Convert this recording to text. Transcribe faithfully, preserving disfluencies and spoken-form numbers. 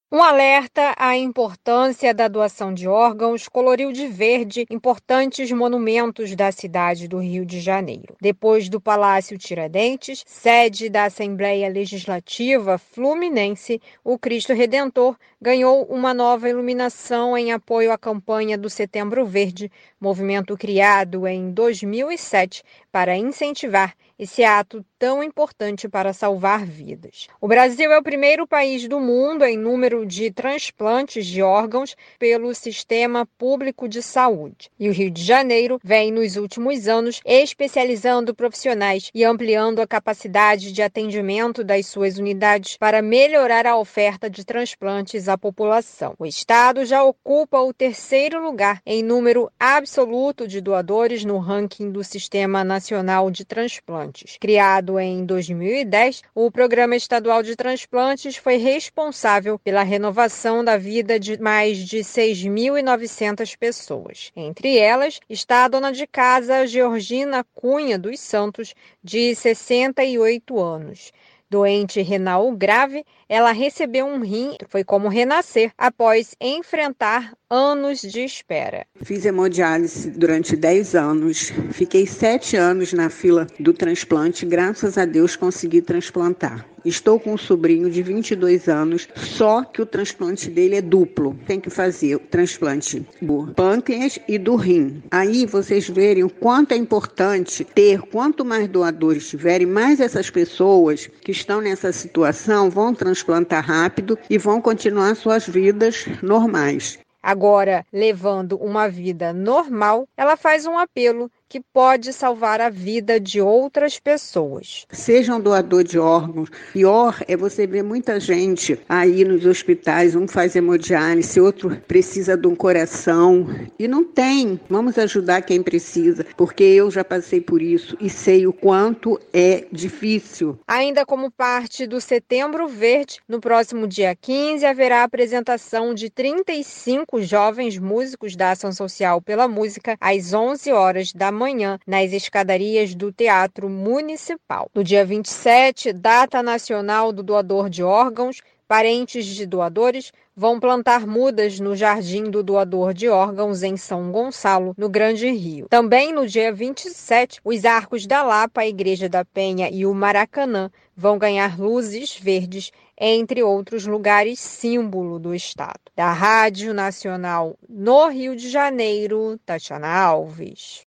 Um alerta à importância da doação de órgãos coloriu de verde importantes monumentos da cidade do Rio de Janeiro. Depois do Palácio Tiradentes, sede da Assembleia Legislativa Fluminense, o Cristo Redentor ganhou uma nova iluminação em apoio à campanha do Setembro Verde, movimento criado em dois mil e sete para incentivar esse ato tão importante para salvar vidas. O Brasil é o primeiro país do mundo em número de transplantes de órgãos pelo Sistema Público de Saúde. E o Rio de Janeiro vem, nos últimos anos, especializando profissionais e ampliando a capacidade de atendimento das suas unidades para melhorar a oferta de transplantes à população. O estado já ocupa o terceiro lugar em número absoluto de doadores no ranking do Sistema Nacional de Transplantes. Criado em dois mil e dez, o Programa Estadual de Transplantes foi responsável pela renovação da vida de mais de seis mil e novecentas pessoas. Entre elas está a dona de casa Georgina Cunha dos Santos, de sessenta e oito anos. Doente renal grave, ela recebeu um rim, foi como renascer, após enfrentar anos de espera. Fiz hemodiálise durante dez anos, fiquei sete anos na fila do transplante, graças a Deus consegui transplantar. Estou com um sobrinho de vinte e dois anos, só que o transplante dele é duplo. Tem que fazer o transplante do pâncreas e do rim. Aí vocês verem o quanto é importante ter, quanto mais doadores tiverem, mais essas pessoas que estão nessa situação vão transplantar rápido e vão continuar suas vidas normais. Agora, levando uma vida normal, ela faz um apelo que pode salvar a vida de outras pessoas. Sejam doador de órgãos. Pior é você ver muita gente aí nos hospitais, um faz hemodiálise, outro precisa de um coração e não tem. Vamos ajudar quem precisa, porque eu já passei por isso e sei o quanto é difícil. Ainda como parte do Setembro Verde, no próximo dia quinze haverá a apresentação de trinta e cinco jovens músicos da Ação Social pela Música às onze horas da manhã nas escadarias do Teatro Municipal. No dia vinte e sete, data nacional do doador de órgãos, parentes de doadores vão plantar mudas no Jardim do Doador de Órgãos em São Gonçalo, no Grande Rio. Também no dia vinte e sete, os Arcos da Lapa, a Igreja da Penha e o Maracanã vão ganhar luzes verdes, entre outros lugares símbolo do estado. Da Rádio Nacional no Rio de Janeiro, Tatiana Alves.